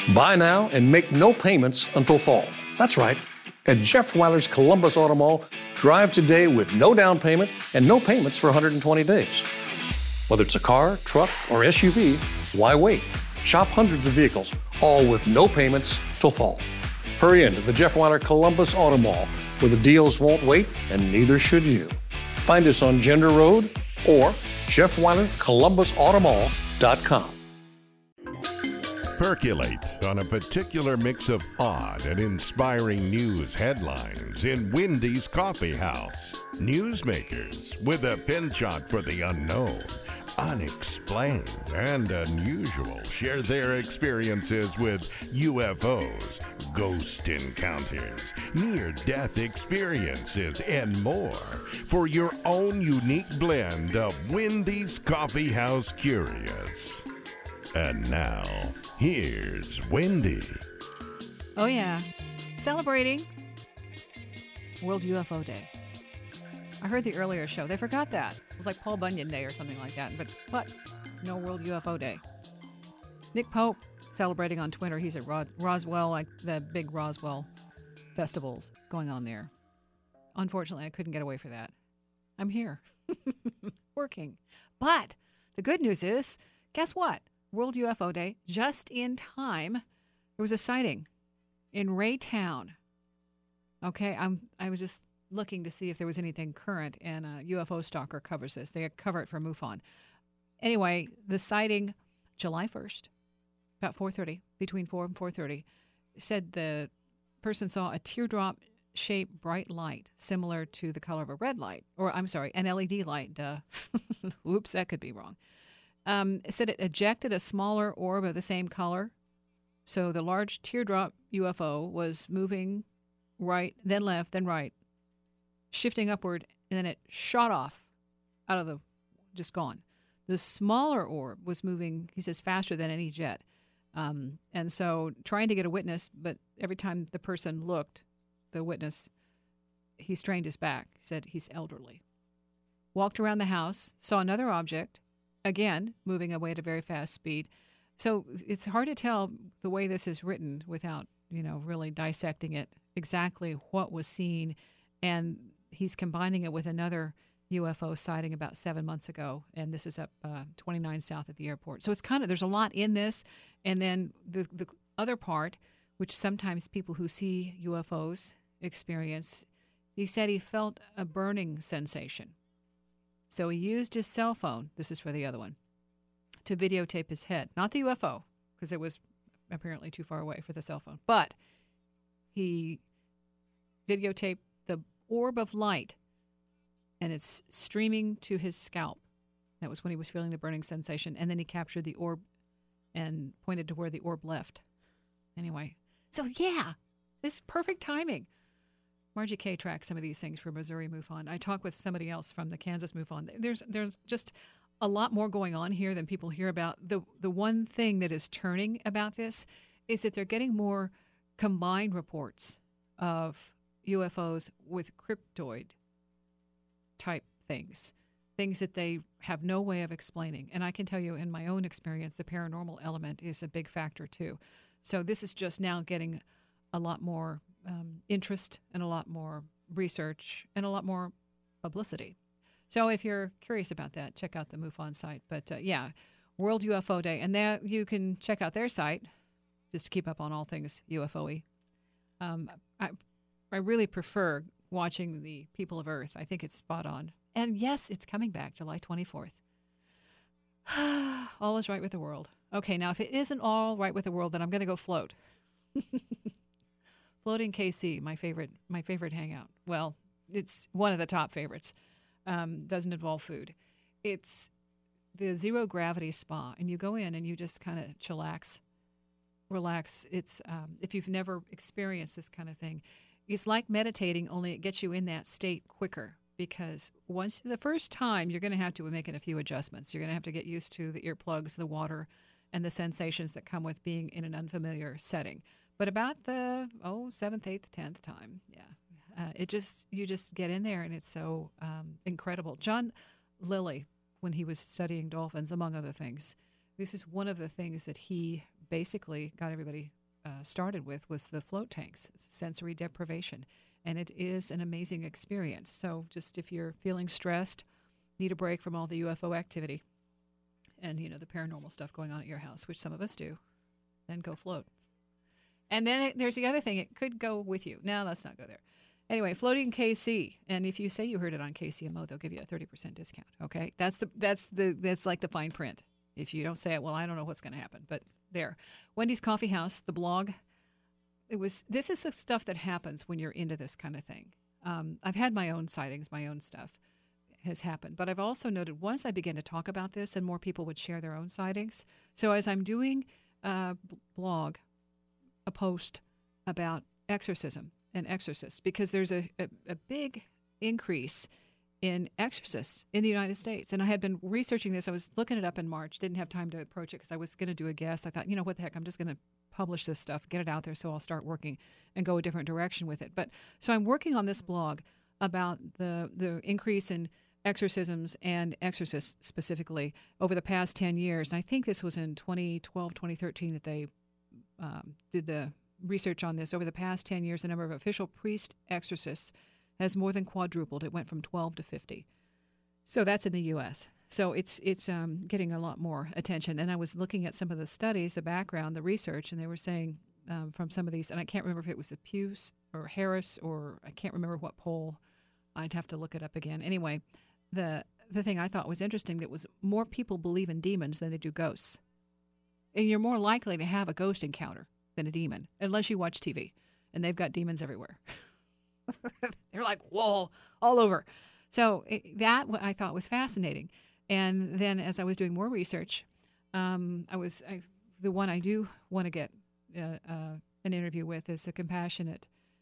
Buy now and make no payments until fall. That's right. At Jeff Weiler's Columbus Auto Mall, drive today with no down payment and no payments for 120 days. Whether it's a car, truck, or SUV, why wait? Shop hundreds of vehicles, all with no payments till fall. Hurry into the Jeff Weiler Columbus Auto Mall, where the deals won't wait and neither should you. Find us on Gender Road or JeffWeilerColumbusAutomall.com. Percolate on a particular mix of odd and inspiring news headlines in Wendy's Coffee House. Newsmakers with a penchant for the unknown, unexplained, and unusual share their experiences with UFOs, ghost encounters, near-death experiences, and more for your own unique blend of Wendy's Coffee House Curious. And now, here's Wendy. Oh, yeah. Celebrating World UFO Day. I heard the earlier show. They forgot that. It was like Paul Bunyan Day or something like that. But no World UFO Day. Nick Pope celebrating on Twitter. He's at Roswell, like the big Roswell festivals going on there. Unfortunately, I couldn't get away for that. I'm here. Working. But the good news is, guess what? World UFO Day, just in time, there was a sighting in Raytown. Okay, I was just looking to see if there was anything current, and UFO Stalker covers this. They cover it for MUFON. Anyway, the sighting, July 1st, about 4:30, between 4 and 4:30, said the person saw a teardrop-shaped bright light, similar to the color of a red light, or I'm sorry, an LED light. Duh. Oops, that could be wrong. It said it ejected a smaller orb of the same color. So the large teardrop UFO was moving right, then left, then right, shifting upward, and then it shot off out of just gone. The smaller orb was moving, he says, faster than any jet. And so trying to get a witness, but every time the person looked, the witness, he strained his back. He said he's elderly. Walked around the house, saw another object, again, moving away at a very fast speed. So it's hard to tell the way this is written without, really dissecting it, exactly what was seen. And he's combining it with another UFO sighting about 7 months ago, and this is up 29 south at the airport. So it's there's a lot in this. And then the other part, which sometimes people who see UFOs experience, he said he felt a burning sensation. So he used his cell phone, this is for the other one, to videotape his head. Not the UFO, because it was apparently too far away for the cell phone. But he videotaped the orb of light, and it's streaming to his scalp. That was when he was feeling the burning sensation. And then he captured the orb and pointed to where the orb left. Anyway, so yeah, this is perfect timing. Margie Kay tracks some of these things for Missouri MUFON. I talked with somebody else from the Kansas MUFON. There's just a lot more going on here than people hear about. The one thing that is turning about this is that they're getting more combined reports of UFOs with cryptoid type things that they have no way of explaining. And I can tell you in my own experience, the paranormal element is a big factor too. So this is just now getting a lot more interest and a lot more research and a lot more publicity. So if you're curious about that, check out the MUFON site. But yeah, World UFO Day. And there you can check out their site just to keep up on all things UFO-y. I really prefer watching the People of Earth. I think it's spot on. And yes, it's coming back July 24th. All is right with the world. Okay, now if it isn't all right with the world, then I'm going to go float. Floating KC, my favorite hangout. Well, it's one of the top favorites. Doesn't involve food. It's the zero gravity spa, and you go in and you just kind of chillax, relax. It's if you've never experienced this kind of thing, it's like meditating, only it gets you in that state quicker. Because the first time, you're going to have to make a few adjustments. You're going to have to get used to the earplugs, the water, and the sensations that come with being in an unfamiliar setting. But about the 7th, 8th, 10th time, yeah, you just get in there, and it's so incredible. John Lilly, when he was studying dolphins, among other things, this is one of the things that he basically got everybody started with was the float tanks, sensory deprivation. And it is an amazing experience. So just if you're feeling stressed, need a break from all the UFO activity and, the paranormal stuff going on at your house, which some of us do, then go float. And then there's the other thing. It could go with you. No, let's not go there. Anyway, Floating KC. And if you say you heard it on KCMO, they'll give you a 30% discount, okay? That's like the fine print. If you don't say it, well, I don't know what's going to happen. But there. Wendy's Coffee House, the blog. This is the stuff that happens when you're into this kind of thing. I've had my own sightings, my own stuff has happened. But I've also noted once I began to talk about this and more people would share their own sightings. So as I'm doing a blog, a post about exorcism and exorcists, because there's a big increase in exorcists in the United States. And I had been researching this. I was looking it up in March, didn't have time to approach it because I was going to do a guest. I thought, what the heck, I'm just going to publish this stuff, get it out there so I'll start working and go a different direction with it. But so I'm working on this blog about the increase in exorcisms and exorcists specifically over the past 10 years. And I think this was in 2012, 2013 that they did the research on this. Over the past 10 years, the number of official priest exorcists has more than quadrupled. It went from 12 to 50. So that's in the U.S., so it's getting a lot more attention. And I was looking at some of the studies, the background, the research, and they were saying from some of these, and I can't remember if it was the Pew or Harris or I can't remember what poll. I'd have to look it up again. Anyway, the thing I thought was interesting that was more people believe in demons than they do ghosts. And you're more likely to have a ghost encounter than a demon, unless you watch TV, and they've got demons everywhere. They're like, whoa, all over. So that I thought was fascinating. And then as I was doing more research, the one I do want to get an interview with is the compassionate,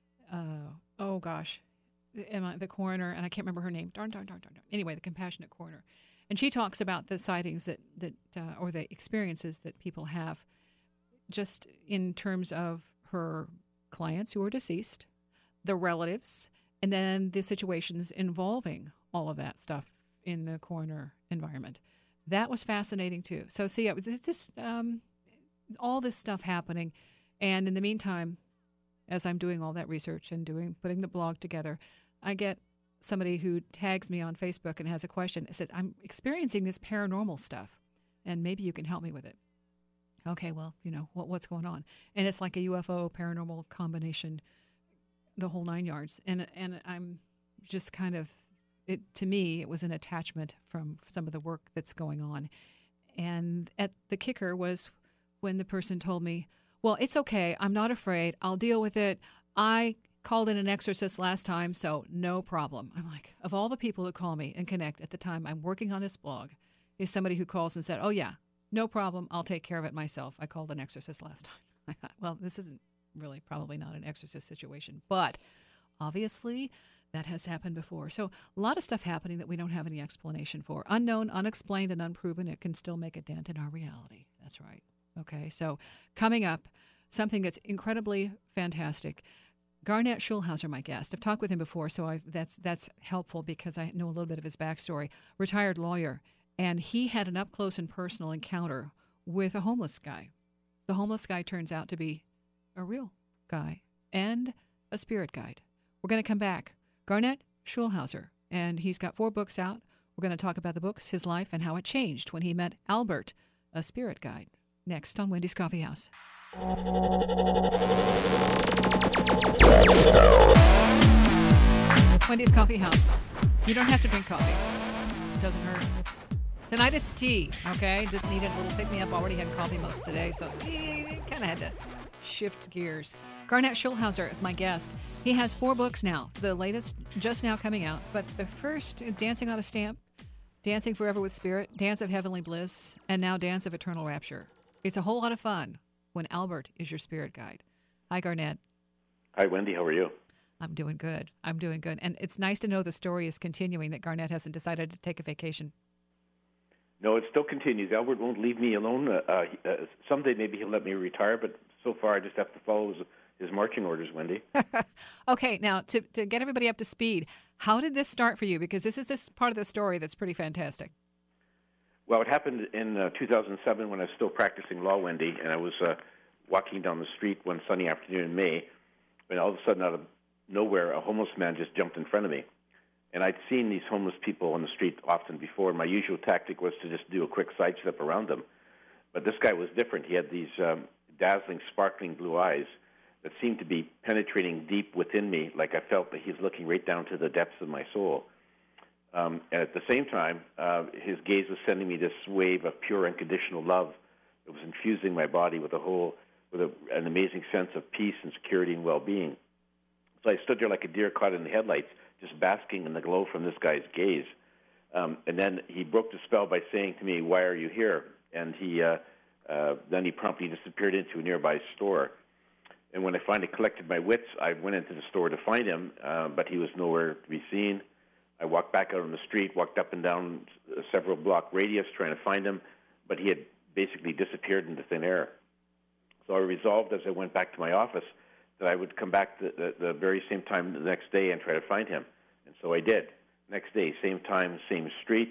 the coroner, and I can't remember her name. Darn. Anyway, the compassionate coroner. And she talks about the sightings that or the experiences that people have just in terms of her clients who are deceased, the relatives, and then the situations involving all of that stuff in the coroner environment. That was fascinating too. So see, it's just all this stuff happening. And in the meantime, as I'm doing all that research and putting the blog together, I get somebody who tags me on Facebook and has a question. It says, I'm experiencing this paranormal stuff, and maybe you can help me with it. Okay, well, what's going on? And it's like a UFO paranormal combination, the whole 9 yards. And I'm just kind of, to me, it was an attachment from some of the work that's going on. And the kicker was when the person told me, well, it's okay. I'm not afraid. I'll deal with it. I called in an exorcist last time, so no problem. I'm like, of all the people who call me and connect at the time I'm working on this blog, is somebody who calls and said, oh, yeah, no problem. I'll take care of it myself. I called an exorcist last time. I thought, well, this isn't really probably not an exorcist situation, but obviously that has happened before. So a lot of stuff happening that we don't have any explanation for. Unknown, unexplained, and unproven, it can still make a dent in our reality. That's right. Okay, so coming up, something that's incredibly fantastic. Garnett Schulhauser, my guest. I've talked with him before, so that's helpful because I know a little bit of his backstory. Retired lawyer, and he had an up-close and personal encounter with a homeless guy. The homeless guy turns out to be a real guy and a spirit guide. We're going to come back. Garnett Schulhauser, and he's got 4 books out. We're going to talk about the books, his life, and how it changed when he met Albert, a spirit guide. Next on Wendy's Coffee House. Wendy's Coffee House. You don't have to drink coffee. It doesn't hurt. Tonight it's tea, okay? Just needed a little pick-me-up. Already had coffee most of the day, so kind of had to shift gears. Garnett Schulhauser is my guest. He has 4 books now. The latest just now coming out. But the first, Dancing on a Stamp, Dancing Forever with Spirit, Dance of Heavenly Bliss, and now Dance of Eternal Rapture. It's a whole lot of fun when Albert is your spirit guide. Hi, Garnett. Hi, Wendy. How are you? I'm doing good. And it's nice to know the story is continuing, that Garnett hasn't decided to take a vacation. No, it still continues. Albert won't leave me alone. Someday maybe he'll let me retire, but so far I just have to follow his marching orders, Wendy. Okay, now to get everybody up to speed, how did this start for you? Because this is this part of the story that's pretty fantastic. Well, it happened in 2007 when I was still practicing law, Wendy, and I was walking down the street one sunny afternoon in May, and all of a sudden, out of nowhere, a homeless man just jumped in front of me. And I'd seen these homeless people on the street often before, and my usual tactic was to just do a quick sidestep around them. But this guy was different. He had these dazzling, sparkling blue eyes that seemed to be penetrating deep within me, like I felt that he's looking right down to the depths of my soul. And at the same time, his gaze was sending me this wave of pure, unconditional love. It was infusing my body with an amazing sense of peace and security and well-being. So I stood there like a deer caught in the headlights, just basking in the glow from this guy's gaze. And then he broke the spell by saying to me, "Why are you here?" And then he promptly disappeared into a nearby store. And when I finally collected my wits, I went into the store to find him, but he was nowhere to be seen. I walked back out on the street, walked up and down a several block radius trying to find him, but he had basically disappeared into thin air. So I resolved as I went back to my office that I would come back the very same time the next day and try to find him. And so I did. Next day, same time, same street.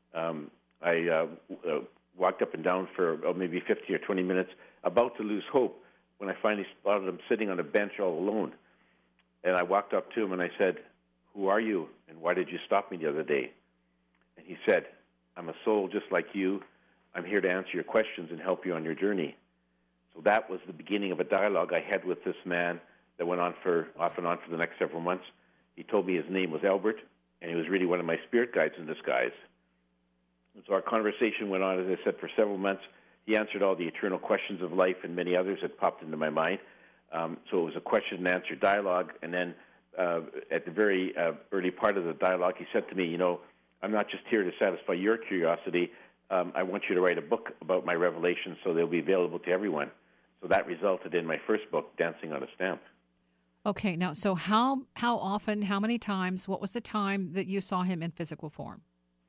I walked up and down for maybe 15 or 20 minutes, about to lose hope, when I finally spotted him sitting on a bench all alone. And I walked up to him and I said, "Who are you, and why did you stop me the other day?" And he said, "I'm a soul just like you. I'm here to answer your questions and help you on your journey." So that was the beginning of a dialogue I had with this man that went on off and on for the next several months. He told me his name was Albert, and he was really one of my spirit guides in disguise. And so our conversation went on, as I said, for several months. He answered all the eternal questions of life and many others that popped into my mind. So it was a question and answer dialogue. And then at the very early part of the dialogue, he said to me, "I'm not just here to satisfy your curiosity. I want you to write a book about my revelations so they'll be available to everyone." So that resulted in my first book, Dancing on a Stamp. Okay, now, so how often, how many times, what was the time that you saw him in physical form?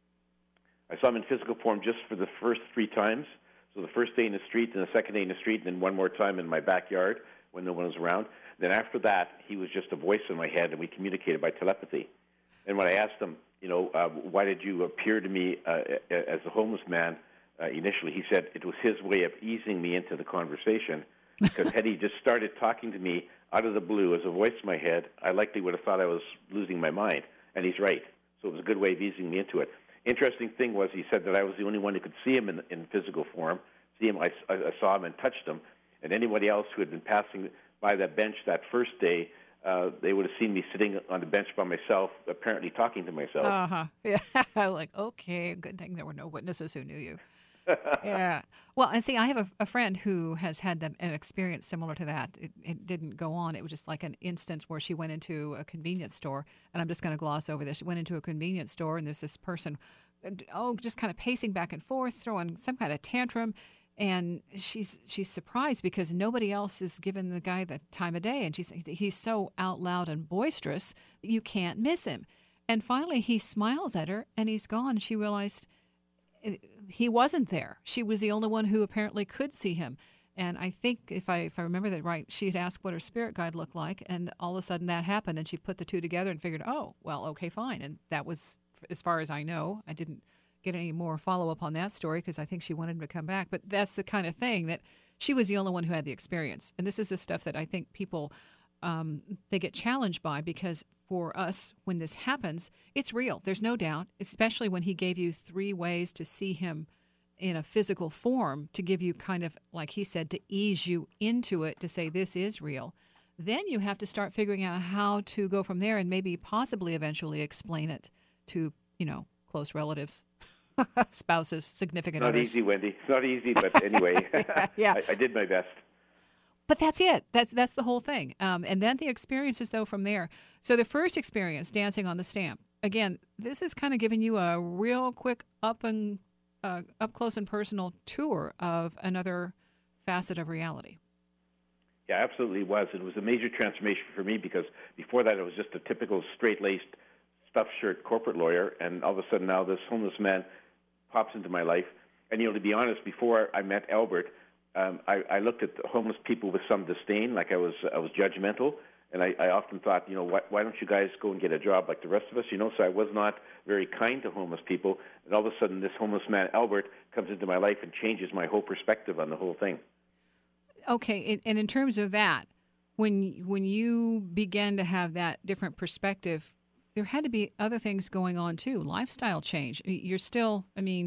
I saw him in physical form just for the first 3 times. So the first day in the street, and the second day in the street, and then one more time in my backyard when no one was around. Then after that, he was just a voice in my head, and we communicated by telepathy. And when I asked him, why did you appear to me as a homeless man initially, he said it was his way of easing me into the conversation, because had he just started talking to me out of the blue as a voice in my head, I likely would have thought I was losing my mind, and he's right. So it was a good way of easing me into it. Interesting thing was he said that I was the only one who could see him in physical form. I saw him and touched him, and anybody else who had been passing by that bench that first day, they would have seen me sitting on the bench by myself, apparently talking to myself. Yeah. Like, okay, good thing there were no witnesses who knew you. Yeah. Well, and see, I have a friend who has had an experience similar to that. It didn't go on. It was just like an instance where she went into a convenience store, and I'm just going to gloss over this. She went into a convenience store, and there's this person, just kind of pacing back and forth, throwing some kind of tantrum. And she's surprised because nobody else is giving the guy the time of day. And he's so out loud and boisterous that you can't miss him. And finally he smiles at her and he's gone. She realized he wasn't there. She was the only one who apparently could see him. And I think if I remember that right, she had asked what her spirit guide looked like. And all of a sudden that happened. And she put the two together and figured, oh, well, okay, fine. And that was, as far as I know, I didn't get any more follow-up on that story because I think she wanted him to come back. But that's the kind of thing that she was the only one who had the experience. And this is the stuff that I think people, they get challenged by, because for us, when this happens, it's real. There's no doubt, especially when he gave you 3 ways to see him in a physical form, to give you kind of, like he said, to ease you into it, to say this is real. Then you have to start figuring out how to go from there and maybe possibly eventually explain it to, close relatives. Spouses, significant others. Not easy, Wendy. It's not easy, but anyway, yeah. I did my best. But that's it. That's the whole thing. And then the experiences, though, from there. So the first experience, dancing on the stamp, again, this is kind of giving you a real quick up close and personal tour of another facet of reality. Yeah, absolutely was. It was a major transformation for me because before that, it was just a typical straight-laced, stuffed shirt corporate lawyer, and all of a sudden now this homeless man pops into my life. And, to be honest, before I met Albert, I looked at homeless people with some disdain, like I was judgmental, and I often thought, why don't you guys go and get a job like the rest of us? So I was not very kind to homeless people, and all of a sudden this homeless man, Albert, comes into my life and changes my whole perspective on the whole thing. Okay, and in terms of that, when you began to have that different perspective, there had to be other things going on too, lifestyle change. You're still,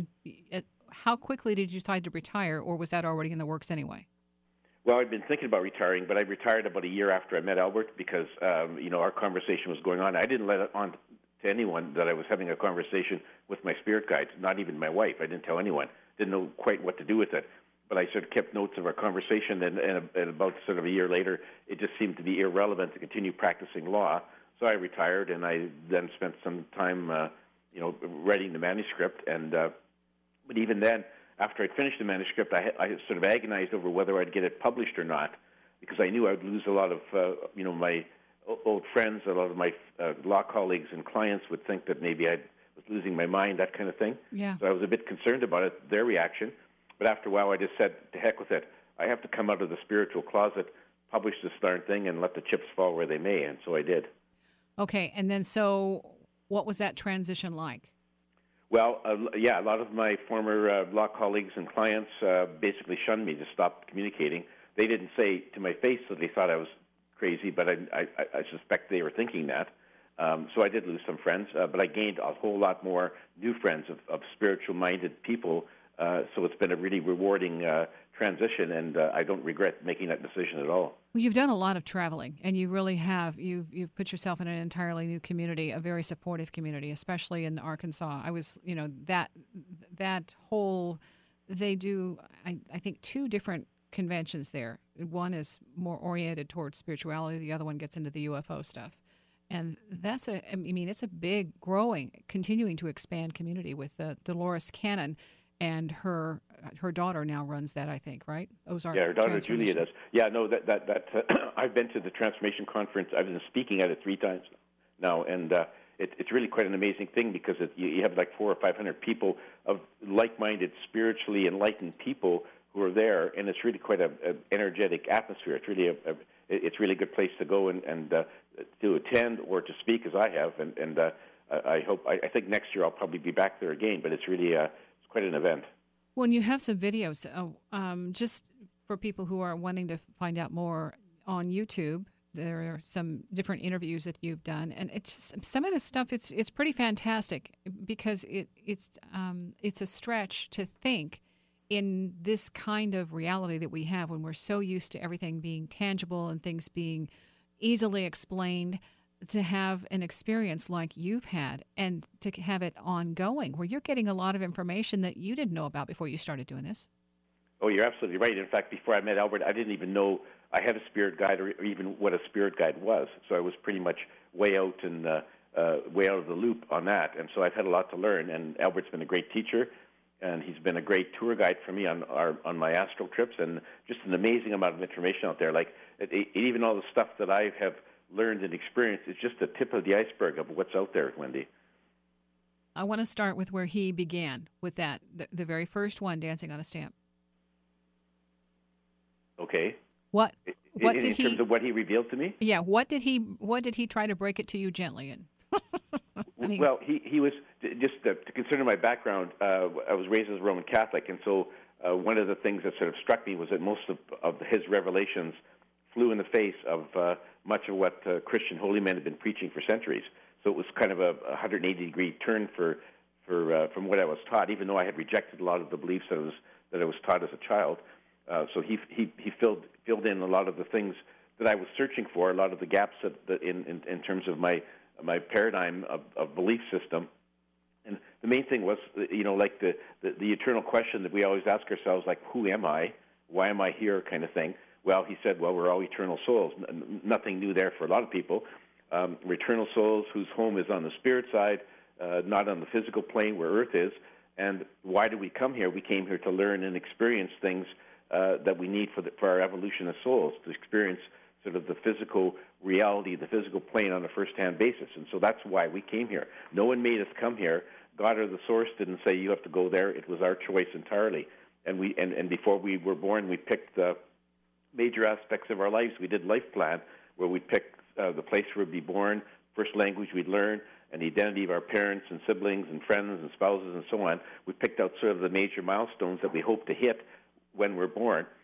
how quickly did you decide to retire, or was that already in the works anyway? Well, I'd been thinking about retiring, but I retired about a year after I met Albert because, our conversation was going on. I didn't let it on to anyone that I was having a conversation with my spirit guides, not even my wife. I didn't tell anyone. Didn't know quite what to do with it. But I sort of kept notes of our conversation, and about sort of a year later, it just seemed to be irrelevant to continue practicing law. So I retired, and I then spent some time, writing the manuscript. And but even then, after I'd finished the manuscript, I sort of agonized over whether I'd get it published or not, because I knew I'd lose a lot of, my old friends, a lot of my law colleagues and clients would think that maybe I was losing my mind, that kind of thing. Yeah. So I was a bit concerned about it, their reaction. But after a while, I just said, to heck with it. I have to come out of the spiritual closet, publish this darn thing, and let the chips fall where they may. And so I did. Okay, and then so what was that transition like? Well, a lot of my former law colleagues and clients basically shunned me, just stopped communicating. They didn't say to my face that they thought I was crazy, but I suspect they were thinking that. So I did lose some friends, but I gained a whole lot more new friends of spiritual-minded people. So it's been a really rewarding transition, and I don't regret making that decision at all. Well, you've done a lot of traveling, and you really have. You've put yourself in an entirely new community, a very supportive community, especially in Arkansas. I was, that whole, they do, I think, 2 different conventions there. One is more oriented towards spirituality. The other one gets into the UFO stuff. And it's a big, growing, continuing to expand community with Dolores Cannon. And her daughter now runs that, I think, right? Ozark. Yeah, her daughter Julia does. Yeah, no, that I've been to the Transformation Conference. I've been speaking at it 3 times now, and it's really quite an amazing thing because you have like 400 or 500 people of like-minded, spiritually enlightened people who are there, and it's really quite an energetic atmosphere. It's really a good place to go and to attend or to speak, as I have, and I think next year I'll probably be back there again. But it's really quite an event. Well, and you have some videos, just for people who are wanting to find out more on YouTube. There are some different interviews that you've done, and it's just, some of this stuff. It's pretty fantastic because it's a stretch to think in this kind of reality that we have when we're so used to everything being tangible and things being easily explained. To have an experience like you've had and to have it ongoing where you're getting a lot of information that you didn't know about before you started doing this. Oh, you're absolutely right. In fact, before I met Albert, I didn't even know I had a spirit guide or even what a spirit guide was. So I was pretty much way out of the loop on that. And so I've had a lot to learn. And Albert's been a great teacher, and he's been a great tour guide for me on my astral trips, and just an amazing amount of information out there. Like even all the stuff that I have learned and experienced is just the tip of the iceberg of what's out there, Wendy. I want to start with where he began with that, the very first one, Dancing on a Stamp. Okay. What in did he? In terms of what he revealed to me? Yeah. What did he try to break it to you gently in? Well, he was just to consider my background. I was raised as a Roman Catholic, and so one of the things that sort of struck me was that most of his revelations flew in the face of much of what Christian holy men had been preaching for centuries. So it was kind of a 180-degree turn from what I was taught, even though I had rejected a lot of the beliefs that I was taught as a child. So he filled in a lot of the things that I was searching for, a lot of the gaps in terms of my paradigm of belief system. And the main thing was, like the eternal question that we always ask ourselves, like, who am I? Why am I here? Kind of thing. Well, he said, well, we're all eternal souls. Nothing new there for a lot of people. We're eternal souls whose home is on the spirit side, not on the physical plane where Earth is. And why do we come here? We came here to learn and experience things that we need for our evolution as souls, to experience sort of the physical reality, the physical plane on a first-hand basis. And so that's why we came here. No one made us come here. God or the source didn't say you have to go there. It was our choice entirely. And before we were born, we picked the major aspects of our lives. We did life plan, where we picked the place where we'd be born, first language we'd learn, and the identity of our parents and siblings and friends and spouses and so on. We picked out sort of the major milestones that we hope to hit when we're born.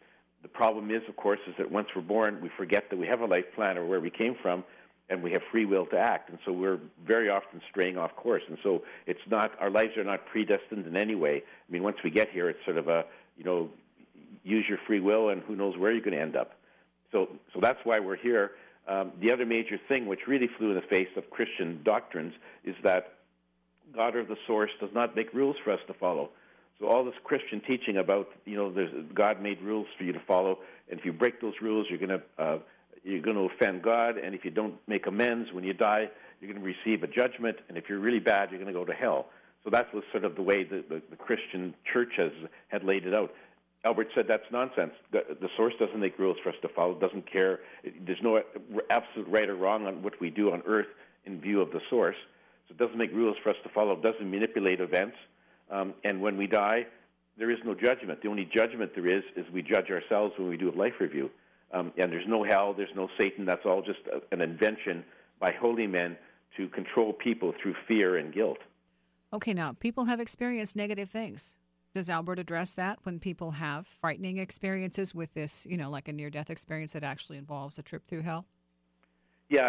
The problem is, of course, is that once we're born, we forget that we have a life plan or where we came from, and we have free will to act. And so we're very often straying off course. And so it's not, our lives are not predestined in any way. I mean, once we get here, it's sort of a, use your free will, and who knows where you're going to end up. So that's why we're here. The other major thing, which really flew in the face of Christian doctrines, is that God or the source does not make rules for us to follow. So all this Christian teaching about, God made rules for you to follow, and if you break those rules, you're going to offend God, and if you don't make amends when you die, you're going to receive a judgment, and if you're really bad, you're going to go to hell. So that was sort of the way the Christian church had laid it out. Albert said that's nonsense. The source doesn't make rules for us to follow, doesn't care. There's no absolute right or wrong on what we do on earth in view of the source. So it doesn't make rules for us to follow. It doesn't manipulate events. And when we die, there is no judgment. The only judgment there is we judge ourselves when we do a life review. And there's no hell, there's no Satan. That's all just an invention by holy men to control people through fear and guilt. Okay, now, people have experienced negative things. Does Albert address that when people have frightening experiences with this, like a near-death experience that actually involves a trip through hell? Yeah,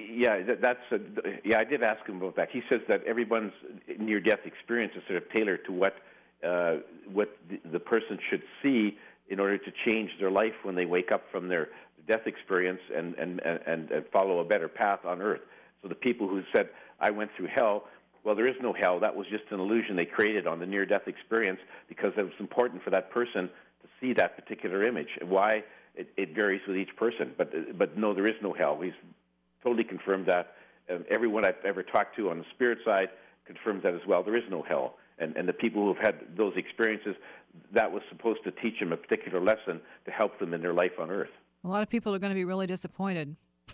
I did ask him about that. He says that everyone's near-death experience is sort of tailored to what the person should see in order to change their life when they wake up from their death experience and follow a better path on earth. So the people who said, I went through hell, well, there is no hell. That was just an illusion they created on the near-death experience because it was important for that person to see that particular image. And why? It varies with each person. But no, there is no hell. He's totally confirmed that. Everyone I've ever talked to on the spirit side confirms that as well. There is no hell. And the people who have had those experiences, that was supposed to teach them a particular lesson to help them in their life on earth. A lot of people are going to be really disappointed.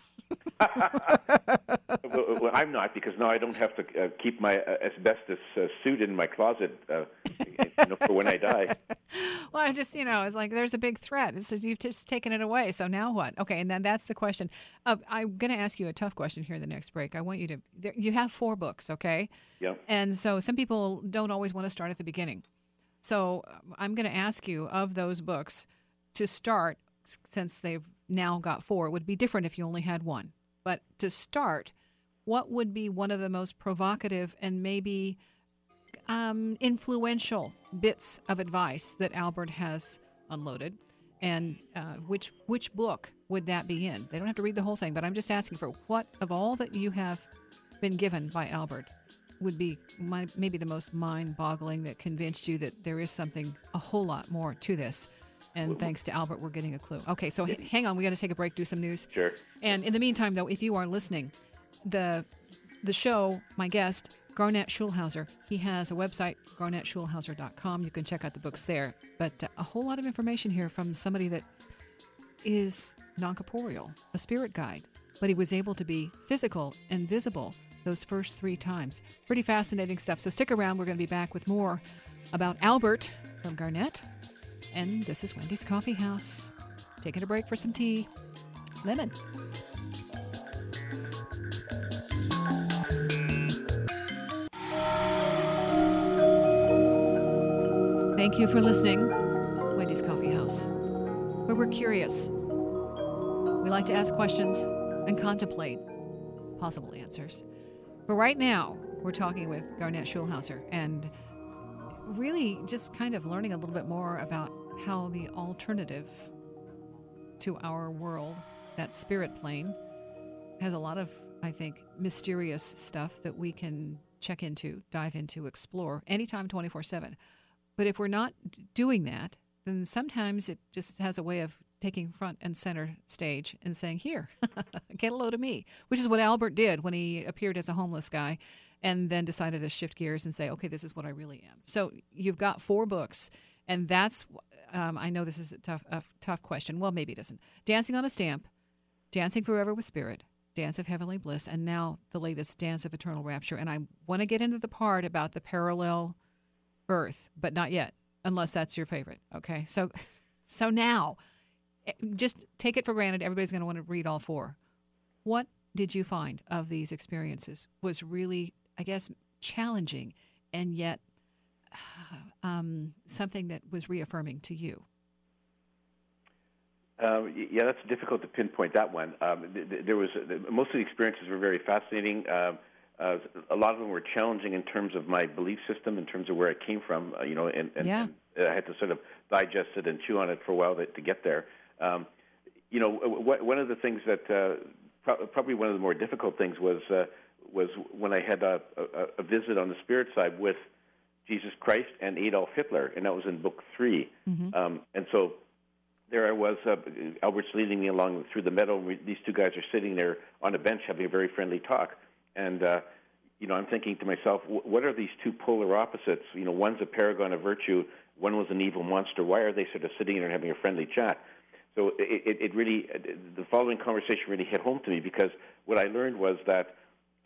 Well, I'm not, because now I don't have to keep my asbestos suit in my closet for when I die. Well, I just, it's like there's a big threat. So you've just taken it away. So now what? Okay, and then that's the question. I'm going to ask you a tough question here in the next break. I want you to, you have 4 books, okay? Yeah. And so some people don't always want to start at the beginning. So I'm going to ask you, of those books, to start, since they've now got 4, it would be different if you only had 1. But to start, what would be one of the most provocative and maybe influential bits of advice that Albert has unloaded? And which book would that be in? They don't have to read the whole thing, but I'm just asking for what of all that you have been given by Albert would be maybe the most mind-boggling, that convinced you that there is something a whole lot more to this. And thanks to Albert, we're getting a clue. Okay, so hang on. We got to take a break, do some news. Sure. And in the meantime, though, if you are listening, the show, my guest, Garnett Schulhauser, he has a website, garnettschulhauser.com. You can check out the books there. But a whole lot of information here from somebody that is non-corporeal, a spirit guide. But he was able to be physical and visible those first 3 times. Pretty fascinating stuff. So stick around. We're going to be back with more about Albert from Garnett. And this is Wendy's Coffee House. Taking a break for some tea. Lemon. Thank you for listening. Wendy's Coffee House, where we're curious. We like to ask questions and contemplate possible answers. But right now, we're talking with Garnett Schulhauser and really just kind of learning a little bit more about how the alternative to our world, that spirit plane, has a lot of, I think, mysterious stuff that we can check into, dive into, explore anytime 24/7. But if we're not doing that, then sometimes it just has a way of taking front and center stage and saying, here, get a load of me, which is what Albert did when he appeared as a homeless guy and then decided to shift gears and say, okay, this is what I really am. So you've got 4 books, and that's, I know this is a tough question. Well, maybe it isn't. Dancing on a Stamp, Dancing Forever with Spirit, Dance of Heavenly Bliss, and now the latest, Dance of Eternal Rapture. And I want to get into the part about the parallel Earth, but not yet, unless that's your favorite. Okay, so now, just take it for granted everybody's going to want to read all 4. What did you find of these experiences was really, I guess, challenging and yet something that was reaffirming to you? Yeah, that's difficult to pinpoint that one. There was most of the experiences were very fascinating. A lot of them were challenging in terms of my belief system, in terms of where I came from. And I had to sort of digest it and chew on it for a while to get there. One of the things that probably one of the more difficult things was when I had a visit on the spirit side with Jesus Christ and Adolf Hitler, and that was in Book 3. Mm-hmm. And so there I was, Albert's leading me along through the meadow, and these two guys are sitting there on a bench having a very friendly talk. And, I'm thinking to myself, what are these two polar opposites? One's a paragon of virtue, one was an evil monster. Why are they sort of sitting there and having a friendly chat? So it really, the following conversation really hit home to me, because what I learned was that,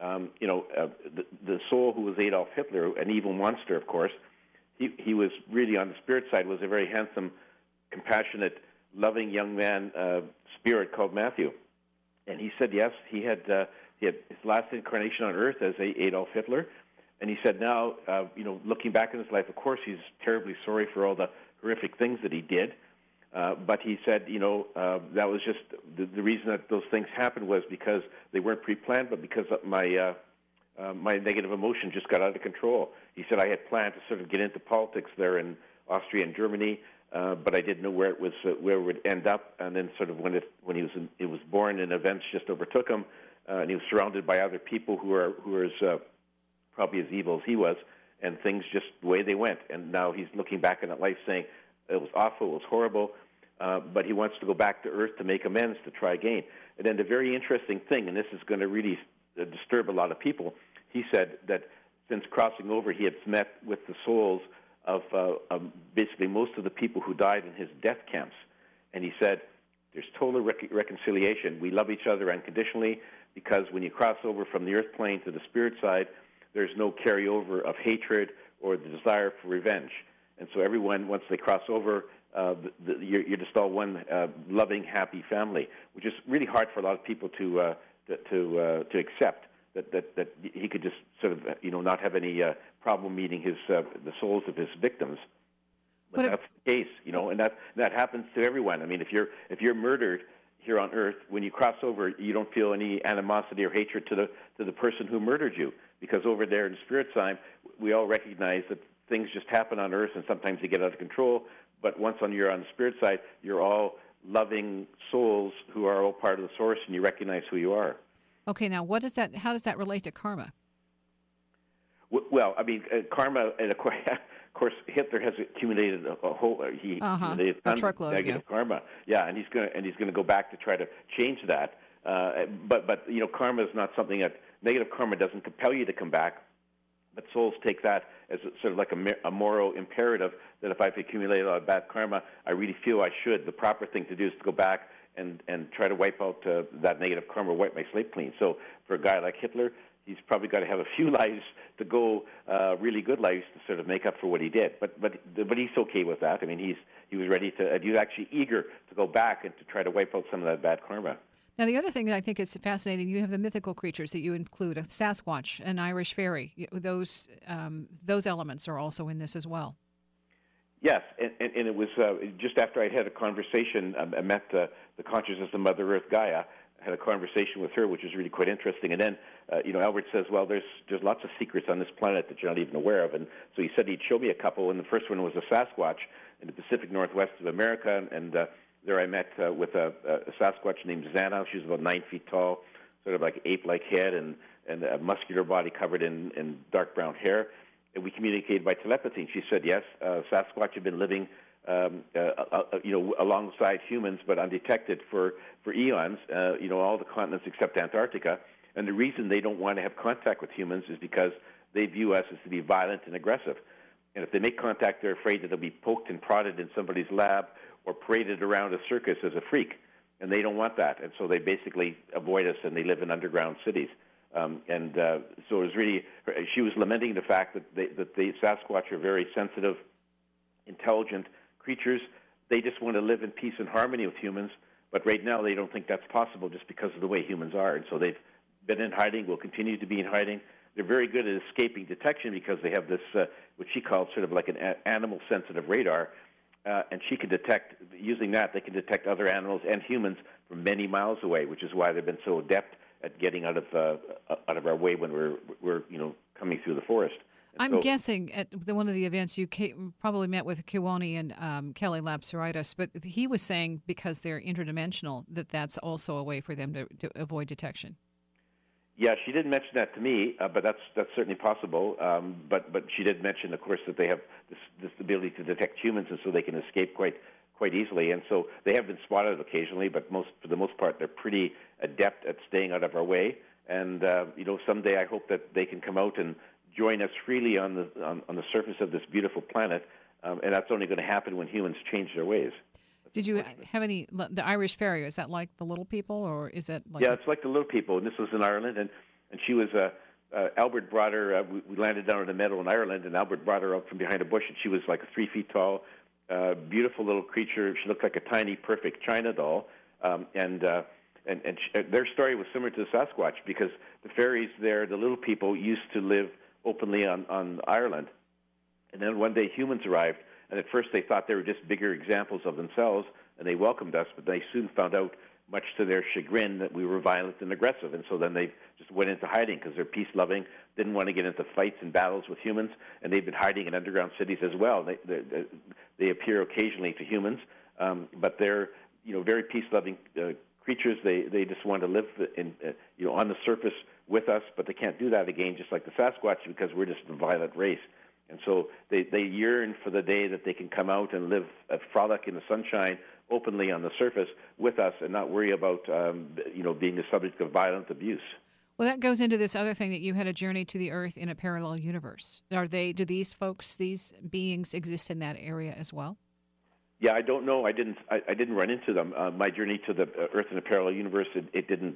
the soul who was Adolf Hitler, an evil monster, of course, he was really, on the spirit side, was a very handsome, compassionate, loving young man, spirit called Matthew. And he said, yes, he had his last incarnation on earth as Adolf Hitler. And he said now, looking back in his life, of course, he's terribly sorry for all the horrific things that he did. But he said, that was just the reason that those things happened was because they weren't pre-planned, but because of my negative emotion just got out of control. He said I had planned to sort of get into politics there in Austria and Germany, but I didn't know where it would end up. And then sort of when he was born, and events just overtook him, and he was surrounded by other people who were as probably as evil as he was, and things just the way they went. And now he's looking back on life saying, it was awful, it was horrible, but he wants to go back to Earth to make amends, to try again. And then the very interesting thing, and this is going to really disturb a lot of people, he said that since crossing over, he had met with the souls of basically most of the people who died in his death camps. And he said, there's total reconciliation. We love each other unconditionally, because when you cross over from the earth plane to the spirit side, there's no carryover of hatred or the desire for revenge. And so everyone, once they cross over, you're just all one loving, happy family, which is really hard for a lot of people to accept. That he could just sort of not have any problem meeting the souls of his victims. But that's the case, and that happens to everyone. I mean, if you're murdered here on Earth, when you cross over, you don't feel any animosity or hatred to the person who murdered you, because over there in spirit side, we all recognize that things just happen on Earth, and sometimes they get out of control. But once you're on the spirit side, you're all loving souls who are all part of the source, and you recognize who you are. Okay, now how does that relate to karma? Well, I mean, karma, and of course, Hitler has accumulated accumulated a truckload, negative karma. Yeah, and he's going to go back to try to change that. But karma is not something that negative karma doesn't compel you to come back. But souls take that as sort of like a moral imperative that if I've accumulated a lot of bad karma, I really feel I should. The proper thing to do is to go back and try to wipe out that negative karma, wipe my slate clean. So for a guy like Hitler, he's probably got to have a few lives to go, really good lives, to sort of make up for what he did. But he's okay with that. I mean, he was ready to. He was actually eager to go back and to try to wipe out some of that bad karma. Now, the other thing that I think is fascinating, you have the mythical creatures that you include, a Sasquatch, an Irish fairy. Those elements are also in this as well. Yes, and it was just after I'd had a conversation, I met the consciousness of Mother Earth Gaia, had a conversation with her, which was really quite interesting. And then, Albert says, well, there's lots of secrets on this planet that you're not even aware of. And so he said he'd show me a couple, and the first one was a Sasquatch in the Pacific Northwest of America, and there I met with a Sasquatch named Xana. She was about 9 feet tall, sort of like ape-like head and a muscular body covered in dark brown hair. And we communicated by telepathy. And she said, yes, Sasquatch had been living, alongside humans, but undetected for eons, all the continents except Antarctica. And the reason they don't want to have contact with humans is because they view us as to be violent and aggressive. And if they make contact, they're afraid that they'll be poked and prodded in somebody's lab or paraded around a circus as a freak. And they don't want that. And so they basically avoid us, and they live in underground cities. So it was really, she was lamenting the fact that the Sasquatch are very sensitive, intelligent creatures. They just want to live in peace and harmony with humans, but right now they don't think that's possible just because of the way humans are. And so they've been in hiding, will continue to be in hiding. They're very good at escaping detection because they have this, what she called sort of like an animal-sensitive radar. and she can detect, using that, they can detect other animals and humans from many miles away, which is why they've been so adept at getting out of our way when we're coming through the forest. I'm guessing at one of the events you probably met with Kiwani and Kelly Lapsaritis, but he was saying because they're interdimensional that's also a way for them to avoid detection. Yeah, she didn't mention that to me, but that's certainly possible. But she did mention, of course, that they have this ability to detect humans, and so they can escape quite easily. And so they have been spotted occasionally, but for the most part, they're pretty adept at staying out of our way. And someday I hope that they can come out and join us freely on the surface of this beautiful planet, and that's only going to happen when humans change their ways. Did you have the Irish Ferry, is that like the Little People, or is that like... Yeah, it's like the Little People, and this was in Ireland, and she was, Albert brought her, we landed down in a meadow in Ireland, and Albert brought her up from behind a bush, and she was like 3 feet tall, beautiful little creature. She looked like a tiny, perfect China doll, and their story was similar to the Sasquatch, because the fairies there, the Little People, used to live openly on Ireland, and then one day humans arrived. And at first they thought they were just bigger examples of themselves, and they welcomed us, but they soon found out, much to their chagrin, that we were violent and aggressive. And so then they just went into hiding because they're peace-loving, didn't want to get into fights and battles with humans, and they've been hiding in underground cities as well. They appear occasionally to humans, but they're very peace-loving creatures. They just want to live on the surface with us, but they can't do that again, just like the Sasquatch, because we're just a violent race. And so they yearn for the day that they can come out and live a frolic in the sunshine openly on the surface with us and not worry about being the subject of violent abuse. Well, that goes into this other thing that you had a journey to the Earth in a parallel universe. Do these folks, these beings, exist in that area as well? Yeah, I don't know. I didn't run into them. My journey to the Earth in a parallel universe, it didn't.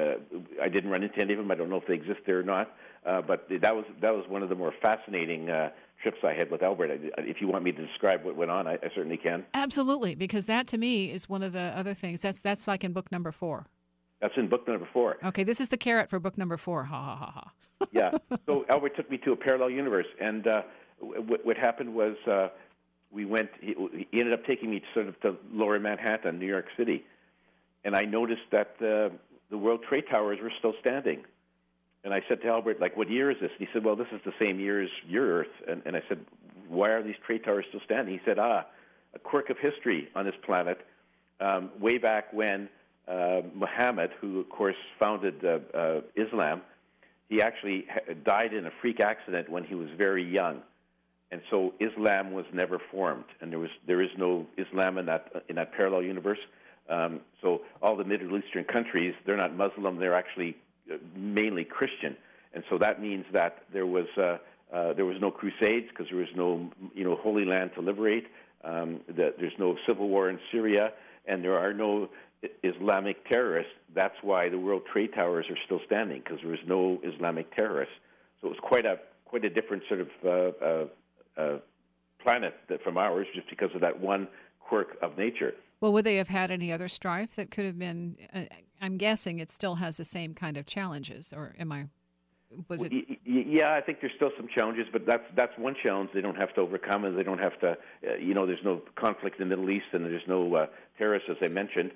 I didn't run into any of them. I don't know if they exist there or not. But that was one of the more fascinating trips I had with Albert. If you want me to describe what went on, I certainly can. Absolutely, because that to me is one of the other things. That's like in book number 4. That's in book number 4. Okay, this is the carrot for book number 4. Ha ha ha ha. Yeah. So Albert took me to a parallel universe, and what happened was. We went. He ended up taking me sort of to Lower Manhattan, New York City, and I noticed that the World Trade Towers were still standing. And I said to Albert, like, what year is this? And he said, well, this is the same year as your Earth. And I said, why are these trade towers still standing? He said, a quirk of history on this planet. Way back when Muhammad, who of course founded Islam, he actually died in a freak accident when he was very young. And so Islam was never formed, and there is no Islam in that parallel universe. So all the Middle Eastern countries, they're not Muslim; they're actually mainly Christian. And so that means that there was no Crusades because there was no Holy Land to liberate. There's no civil war in Syria, and there are no Islamic terrorists. That's why the World Trade Towers are still standing, because there was no Islamic terrorists. So it was quite a different sort of planet from ours, just because of that one quirk of nature. Well, would they have had any other strife that could have been? I'm guessing it still has the same kind of challenges, or am I? Was it? Yeah, I think there's still some challenges, but that's one challenge they don't have to overcome, and they don't have to. There's no conflict in the Middle East, and there's no terrorists, as I mentioned.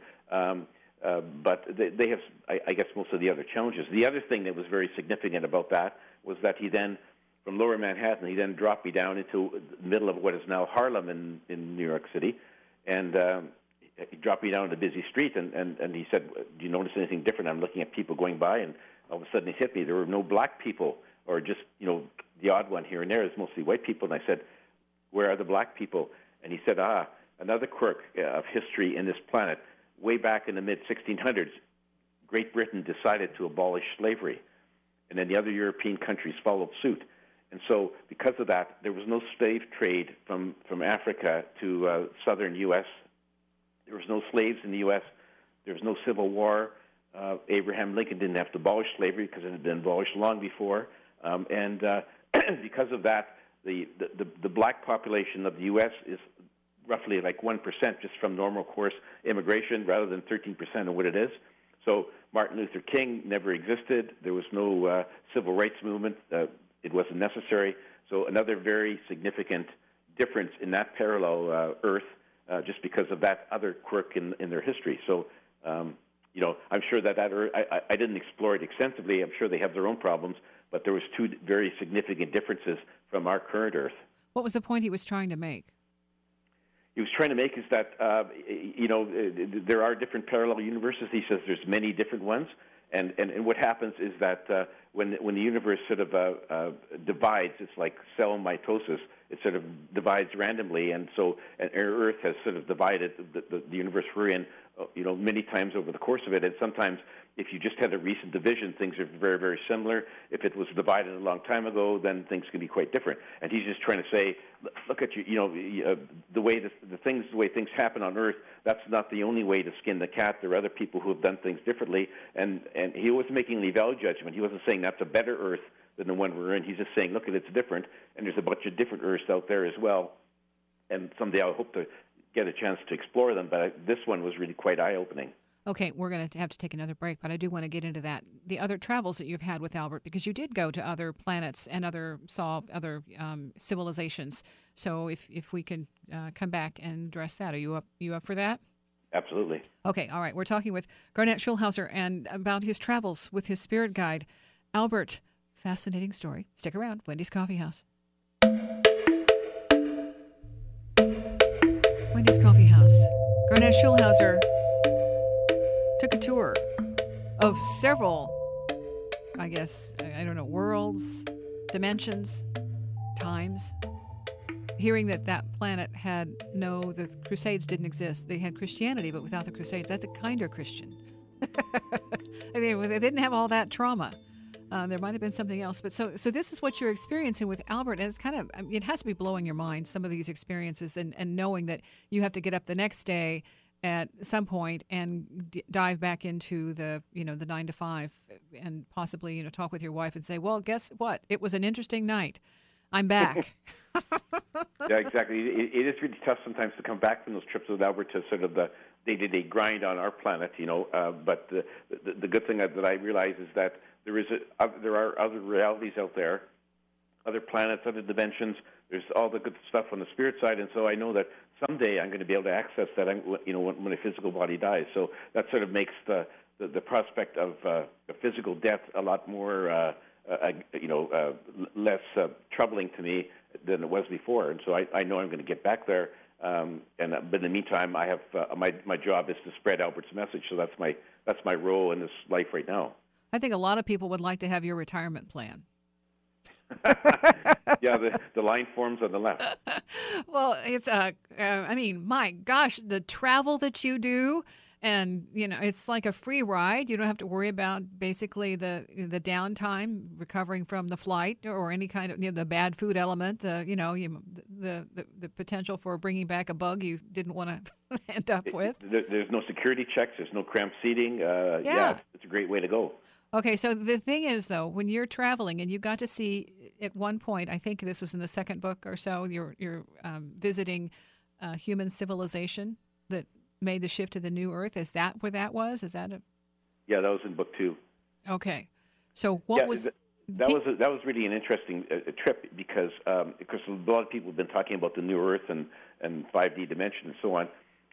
But they have, I guess, most of the other challenges. The other thing that was very significant about that was that he then, from Lower Manhattan, he then dropped me down into the middle of what is now Harlem in New York City, and he dropped me down a busy street, and he said, do you notice anything different? I'm looking at people going by, and all of a sudden it hit me. There were no black people, or just, the odd one here and there. It's mostly white people. And I said, where are the black people? And he said, another quirk of history in this planet. Way back in the mid-1600s, Great Britain decided to abolish slavery, and then the other European countries followed suit. And so because of that, there was no slave trade from Africa to southern U.S. There was no slaves in the U.S. There was no Civil War. Abraham Lincoln didn't have to abolish slavery because it had been abolished long before. And because of that, the black population of the U.S. is roughly like 1% just from normal course immigration, rather than 13% of what it is. So Martin Luther King never existed. There was no civil rights movement. It wasn't necessary. So another very significant difference in that parallel Earth just because of that other quirk in their history. So, I'm sure that Earth, I didn't explore it extensively. I'm sure they have their own problems, but there was two very significant differences from our current Earth. What was the point he was trying to make? He was trying to make is that, there are different parallel universes. He says there's many different ones. And what happens is that when the universe sort of divides, it's like cell mitosis. It sort of divides randomly, and Earth has sort of divided the universe we're in, many times over the course of it. And sometimes, if you just had a recent division, things are very, very similar. If it was divided a long time ago, then things can be quite different. And he's just trying to say, look at the way things happen on Earth. That's not the only way to skin the cat. There are other people who have done things differently, and he wasn't making any value judgment. He wasn't saying that's a better Earth than the one we're in. He's just saying, look, it's different, and there's a bunch of different Earths out there as well. And someday I hope to get a chance to explore them, but this one was really quite eye-opening. Okay, we're going to have to take another break, but I do want to get into that. The other travels that you've had with Albert, because you did go to other planets and saw other civilizations. So if we can come back and address that, are you up for that? Absolutely. Okay, all right. We're talking with Garnett Schulhauser and about his travels with his spirit guide, Albert. Fascinating story. Stick around. Wendy's Coffee House. Wendy's Coffee House. Garnett Schulhauser took a tour of several, worlds, dimensions, times, hearing that planet the Crusades didn't exist. They had Christianity, but without the Crusades. That's a kinder Christian. I mean, they didn't have all that trauma. There might have been something else. But so this is what you're experiencing with Albert, and it's it has to be blowing your mind, some of these experiences, and knowing that you have to get up the next day at some point and dive back into the 9 to 5 and possibly talk with your wife and say, well, guess what? It was an interesting night. I'm back. Yeah, exactly. It is really tough sometimes to come back from those trips with Albert to sort of the day-to-day grind on our planet, But the good thing that I realize is that there are other realities out there, other planets, other dimensions. There's all the good stuff on the spirit side, and so I know that someday I'm going to be able to access that. When my physical body dies. So that sort of makes the prospect of a physical death a lot more, less troubling to me than it was before. And so I know I'm going to get back there. But in the meantime, I have my job is to spread Albert's message. So that's my role in this life right now. I think a lot of people would like to have your retirement plan. Yeah, the line forms on the left. Well, it's my gosh, the travel that you do, and it's like a free ride. You don't have to worry about basically the downtime, recovering from the flight or any kind of the bad food element. The potential for bringing back a bug you didn't want to end up with. There's no security checks. There's no cramped seating. Yeah, it's a great way to go. Okay, so the thing is, though, when you're traveling and you got to see at one point, I think this was in the second book or so, you're visiting human civilization that made the shift to the new Earth. Is that where that was? Is that Yeah, that was in book 2. Okay, so what was that was really an interesting trip because a lot of people have been talking about the new Earth and 5D dimension and so on.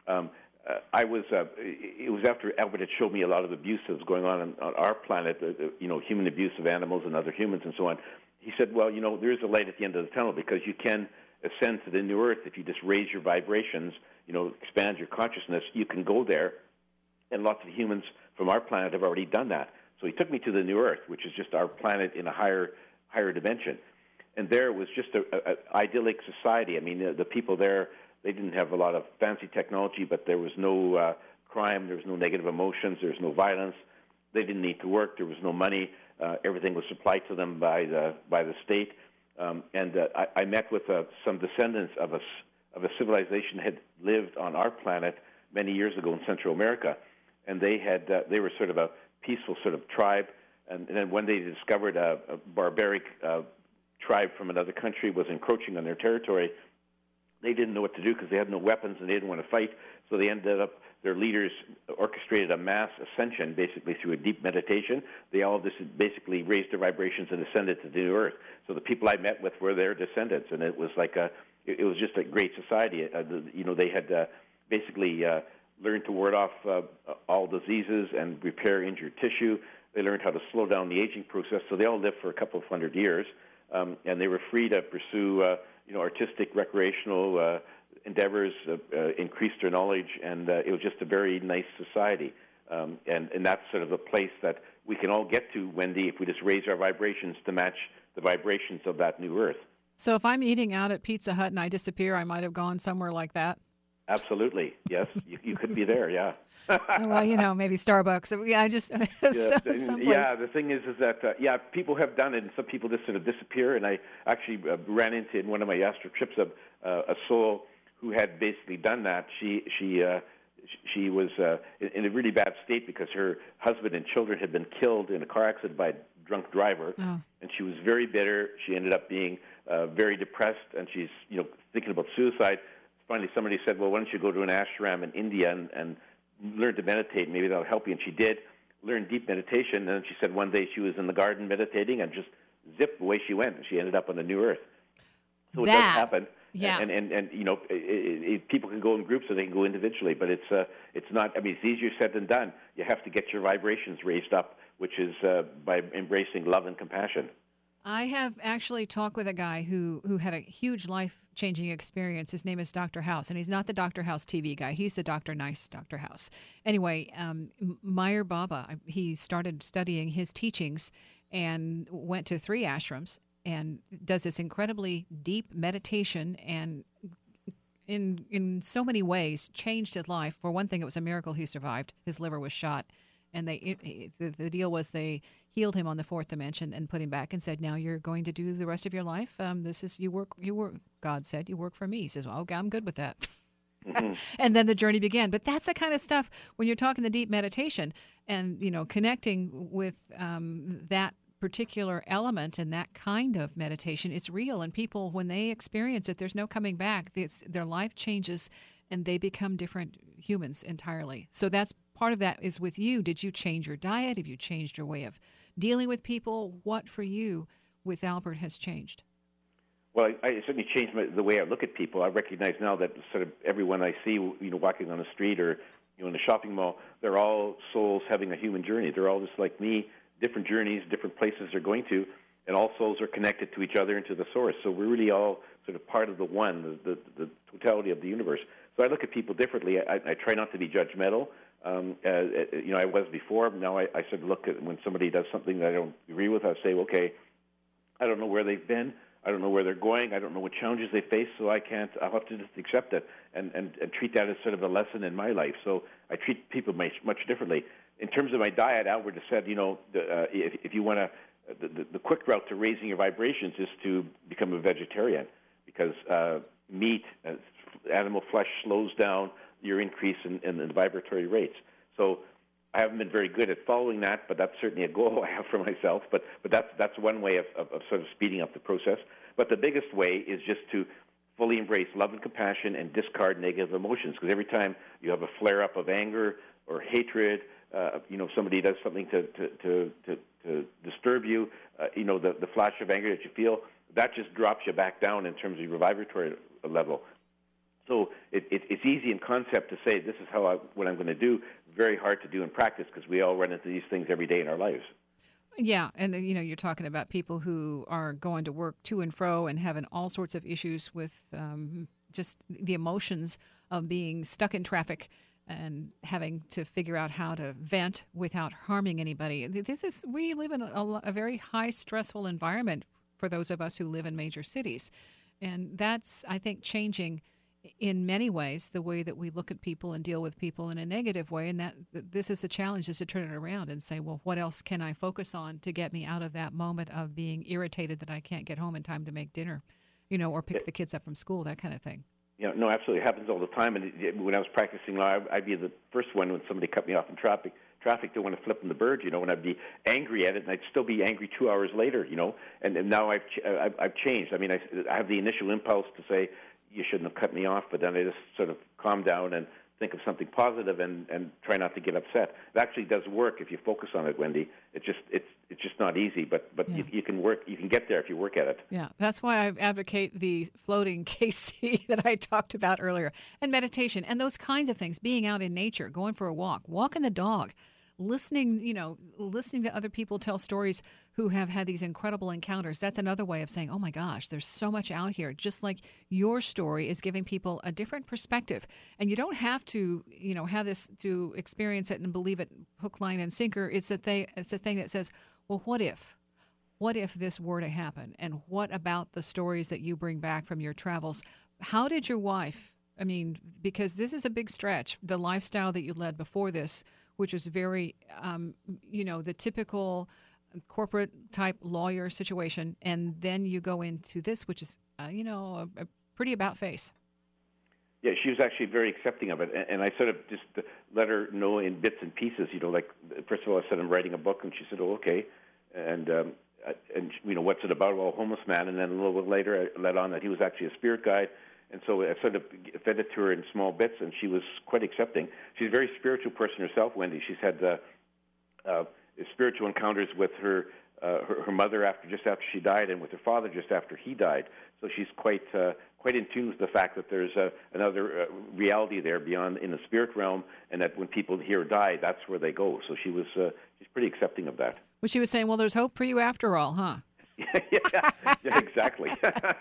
It was after Albert had showed me a lot of abuse that was going on our planet, human abuse of animals and other humans and so on. He said, well, there is a light at the end of the tunnel because you can ascend to the new Earth if you just raise your vibrations, expand your consciousness. You can go there, and lots of humans from our planet have already done that. So he took me to the new Earth, which is just our planet in a higher dimension. And there was just an idyllic society. I mean, the people there, they didn't have a lot of fancy technology, but there was no crime, there was no negative emotions, there was no violence. They didn't need to work, there was no money. Everything was supplied to them by the state. I met with some descendants of a civilization that had lived on our planet many years ago in Central America, and they were sort of a peaceful sort of tribe. And then when they discovered a barbaric tribe from another country was encroaching on their territory, they didn't know what to do because they had no weapons and they didn't want to fight. So they ended up, their leaders orchestrated a mass ascension basically through a deep meditation. They all just basically raised their vibrations and ascended to the new Earth. So the people I met with were their descendants, and it was like it was just a great society. They had basically learned to ward off all diseases and repair injured tissue. They learned how to slow down the aging process, so they all lived for a couple of hundred years, and they were free to pursue artistic, recreational endeavors, increase their knowledge, and it was just a very nice society. And that's sort of a place that we can all get to, Wendy, if we just raise our vibrations to match the vibrations of that new earth. So if I'm eating out at Pizza Hut and I disappear, I might have gone somewhere like that? Absolutely, yes. You could be there, yeah. Well, maybe Starbucks. Yeah, someplace. Yeah, the thing is that, people have done it, and some people just sort of disappear. And I actually ran into, in one of my astral trips, a soul who had basically done that. She was in a really bad state because her husband and children had been killed in a car accident by a drunk driver, and she was very bitter. She ended up being very depressed, and she's thinking about suicide. Finally, somebody said, "Well, why don't you go to an ashram in India and learn to meditate? Maybe that'll help you." And she did learn deep meditation. And then she said one day she was in the garden meditating, and just zip, away she went, and she ended up on the new earth. So it does happen. Yeah. And people can go in groups or they can go individually, but it's not. I mean, it's easier said than done. You have to get your vibrations raised up, which is by embracing love and compassion. I have actually talked with a guy who had a huge life-changing experience. His name is Dr. House, and he's not the Dr. House TV guy. He's the Dr. Nice Dr. House. Anyway, Meher Baba, he started studying his teachings and went to 3 ashrams and does this incredibly deep meditation, and in so many ways changed his life. For one thing, it was a miracle he survived. His liver was shot, and the deal was they healed him on the 4th dimension and put him back and said, "Now you're going to do the rest of your life. This is you work. God said you work for me." He says, "Well, okay, I'm good with that." Mm-hmm. And then the journey began. But that's the kind of stuff when you're talking the deep meditation and connecting with that particular element and that kind of meditation. It's real, and people, when they experience it, there's no coming back. Their life changes, and they become different humans entirely. So that's part of that is with you. Did you change your diet? Have you changed your way of dealing with people? What for you with Albert has changed? Well, I certainly changed the way I look at people. I recognize now that sort of everyone I see, walking on the street or in the shopping mall, they're all souls having a human journey. They're all just like me, different journeys, different places they're going to, and all souls are connected to each other and to the source. So we're really all sort of part of the one, the totality of the universe. So I look at people differently. I try not to be judgmental. I was before. Now I sort of look at when somebody does something that I don't agree with. I say, okay, I don't know where they've been. I don't know where they're going. I don't know what challenges they face. So I'll have to just accept it and treat that as sort of a lesson in my life. So I treat people much differently. In terms of my diet, Albert has said, if you want to, the quick route to raising your vibrations is to become a vegetarian, because meat, animal flesh slows down your increase in the vibratory rates. So I haven't been very good at following that, but that's certainly a goal I have for myself. But that's one way of sort of speeding up the process. But the biggest way is just to fully embrace love and compassion and discard negative emotions, because every time you have a flare-up of anger or hatred, somebody does something to disturb you, the flash of anger that you feel, that just drops you back down in terms of your vibratory level. So it's easy in concept to say this is what I'm going to do. Very hard to do in practice, because we all run into these things every day in our lives. Yeah, and you're talking about people who are going to work to and fro and having all sorts of issues with just the emotions of being stuck in traffic and having to figure out how to vent without harming anybody. We live in a very high stressful environment for those of us who live in major cities, and that's, I think, changing in many ways the way that we look at people and deal with people in a negative way. And that this is the challenge, is to turn it around and say, well, what else can I focus on to get me out of that moment of being irritated that I can't get home in time to make dinner, or pick the kids up from school, that kind of thing. No, absolutely. It happens all the time. And when I was practicing law, I'd be the first one when somebody cut me off in traffic to want to flip them the bird, and I'd be angry at it, and I'd still be angry 2 hours later, And now I've changed. I mean, I have the initial impulse to say, you shouldn't have cut me off, but then I just sort of calmed down and think of something positive and try not to get upset. It actually does work if you focus on it, Wendy. It's just not easy, but you can work. You can get there if you work at it. Yeah, that's why I advocate the floating KC that I talked about earlier, and meditation and those kinds of things. Being out in nature, going for a walk, walking the dog, listening to other people tell stories who have had these incredible encounters. That's another way of saying, oh my gosh, there's so much out here. Just like your story is giving people a different perspective. And you don't have to, have this to experience it and believe it hook, line, and sinker. It's a thing that says, well, what if? What if this were to happen? And what about the stories that you bring back from your travels? How did your wife, because this is a big stretch, the lifestyle that you led before this, which is very, the typical corporate type lawyer situation, and then you go into this, which is, a pretty about face. Yeah, she was actually very accepting of it, and I sort of just let her know in bits and pieces. Like first of all, I said I'm writing a book, and she said, "Oh, okay," and what's it about? Well, a homeless man, and then a little bit later, I let on that he was actually a spirit guide. And so I sort of fed it to her in small bits, and she was quite accepting. She's a very spiritual person herself, Wendy. She's had spiritual encounters with her mother just after she died, and with her father just after he died. So she's quite in tune with the fact that there's another reality there beyond in the spirit realm, and that when people here die, that's where they go. So she's pretty accepting of that. Well, she was saying, well, there's hope for you after all, huh? yeah, exactly.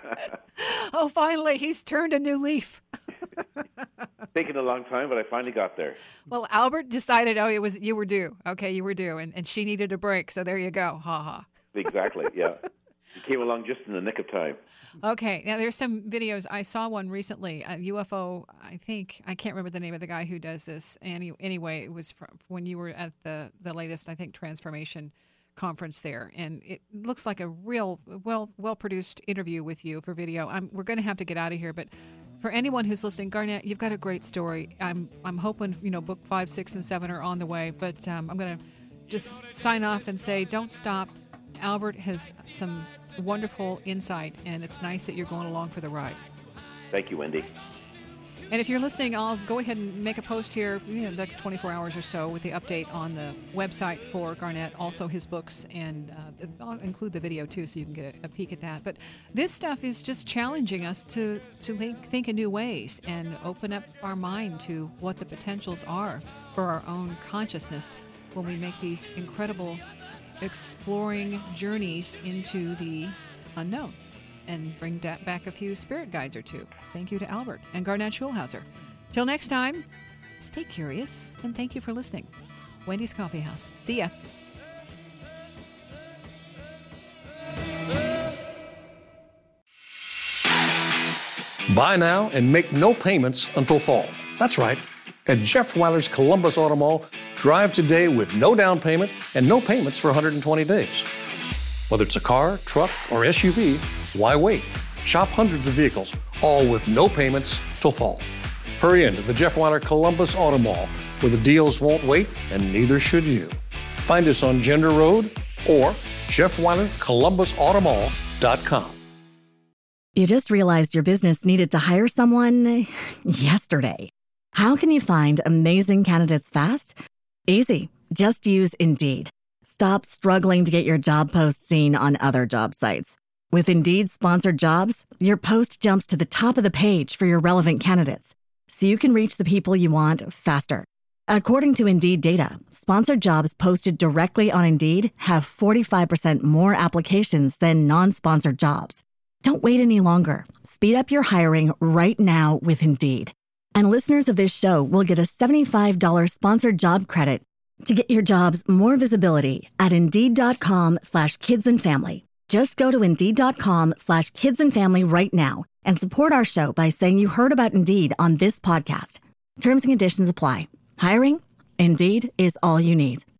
Oh, finally, he's turned a new leaf. Taken a long time, but I finally got there. Well, Albert decided, you were due. Okay, you were due, and she needed a break, so there you go. Ha ha. Exactly, yeah. He came along just in the nick of time. Okay, now there's some videos. I saw one recently, a UFO, I can't remember the name of the guy who does this. Anyway, it was from when you were at the latest, I think, Transformation conference there, and it looks like a real well-produced interview with you for video. We're going to have to get out of here, but for anyone who's listening, Garnett, you've got a great story. I'm hoping book 5, 6, and 7 are on the way, but I'm going to just sign off and say don't stop. Albert has some wonderful insight, and it's nice that you're going along for the ride. Thank you, Wendy. And if you're listening, I'll go ahead and make a post here the next 24 hours or so with the update on the website for Garnett, also his books, and I'll include the video too so you can get a peek at that. But this stuff is just challenging us to think in new ways and open up our mind to what the potentials are for our own consciousness when we make these incredible exploring journeys into the unknown. And bring back a few spirit guides or two. Thank you to Albert and Garnett Schulhauser. Till next time, stay curious, and thank you for listening. Wendy's Coffee House. See ya. Buy now and make no payments until fall. That's right. At Jeff Weiler's Columbus Auto Mall, drive today with no down payment and no payments for 120 days. Whether it's a car, truck, or SUV, why wait? Shop hundreds of vehicles, all with no payments till fall. Hurry into the Jeff Weiler Columbus Auto Mall, where the deals won't wait, and neither should you. Find us on Gender Road or JeffWeilerColumbusAutomall.com. You just realized your business needed to hire someone yesterday. How can you find amazing candidates fast? Easy. Just use Indeed. Stop struggling to get your job post seen on other job sites. With Indeed sponsored jobs, your post jumps to the top of the page for your relevant candidates, so you can reach the people you want faster. According to Indeed data, sponsored jobs posted directly on Indeed have 45% more applications than non-sponsored jobs. Don't wait any longer. Speed up your hiring right now with Indeed. And listeners of this show will get a $75 sponsored job credit to get your jobs more visibility at Indeed.com/kidsandfamily. Just go to Indeed.com/kidsandfamily right now and support our show by saying you heard about Indeed on this podcast. Terms and conditions apply. Hiring? Indeed is all you need.